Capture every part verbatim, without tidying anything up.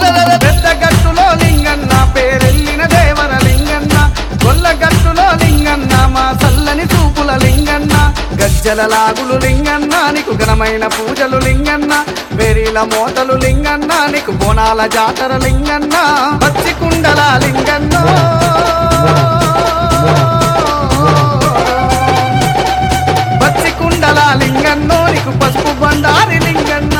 పెద్ద గట్టులో లింగన్న పేరెళ్ళిన దేవర లింగన్న గొల్ల గట్టులో లింగన్న మా చల్లని చూపుల లింగన్న గజ్జల లాగులు లింగన్న నీకు ఘనమైన పూజలు లింగన్న వెరీల మోతలు లింగన్న నీకు బోనాల జాతర లింగన్న పచ్చి కుండల లింగన్న పచ్చి కుండల లింగన్నో నీకు పసుపు బండారి లింగన్న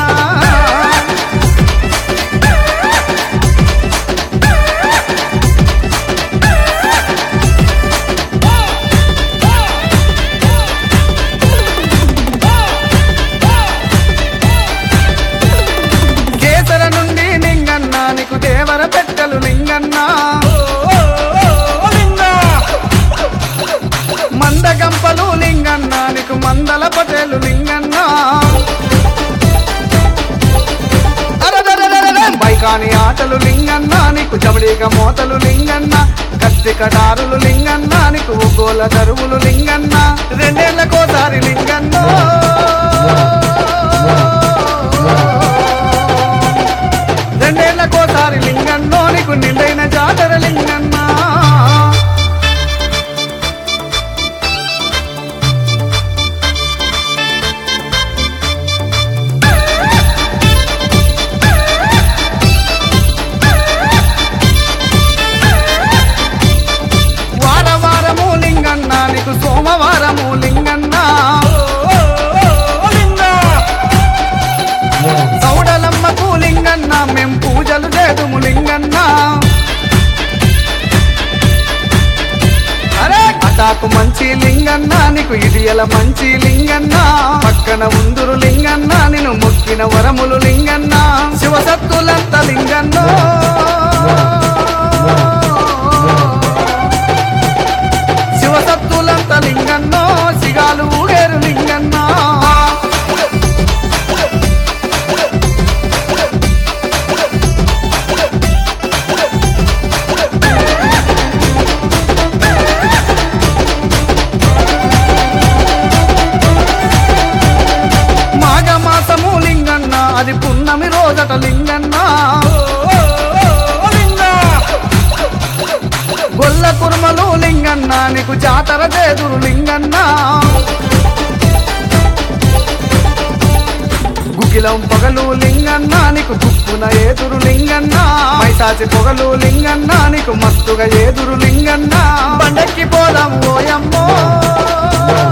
కేసర నుండి లింగన్న నీకు దేవర పెట్టలు లింగన్న మందగంపలు లింగన్న నీకు మందల పటేలు లింగన్న బైకాని ఆటలు లింగన్న నీకు జబడిక మోతలు లింగన్న కత్తి కటారులు లింగన్న నీకు గోల దరువులు లింగన్న రెండేళ్లకోసారి లింగన్న రెండేళ్లకోసారి లింగన్నో నీకు నిండైన జాతర లింగన్న నీకు సోమవారము లింగన్న సౌడలమ్మకు లింగన్న మేం పూజలు చేదుము లింగన్న అరే అటాకు మంచి లింగన్న నీకు ఇడియల మంచి లింగన్న పక్కన ఉందురు లింగన్న నిన్ను మొక్కిన వరములు లింగన్న శివసత్తులంత లింగన్న శివసత్తులంత లింగన్నో సిగాలు ఊగేరు లింగన్న మాఘమాసము లింగన్న అది పున్నమి రోజట లింగన్న గొల్ల కుర్మలు లింగన్న నీకు జాతర చేదురు లింగన్న గుగిలం పొగలు లింగన్న నీకు గుప్పున ఏదురు లింగన్న మైసాచి పొగలు లింగన్న నీకు మస్తుగా ఏదురు లింగన్న బండెక్కి పోదాం ఓయమ్మో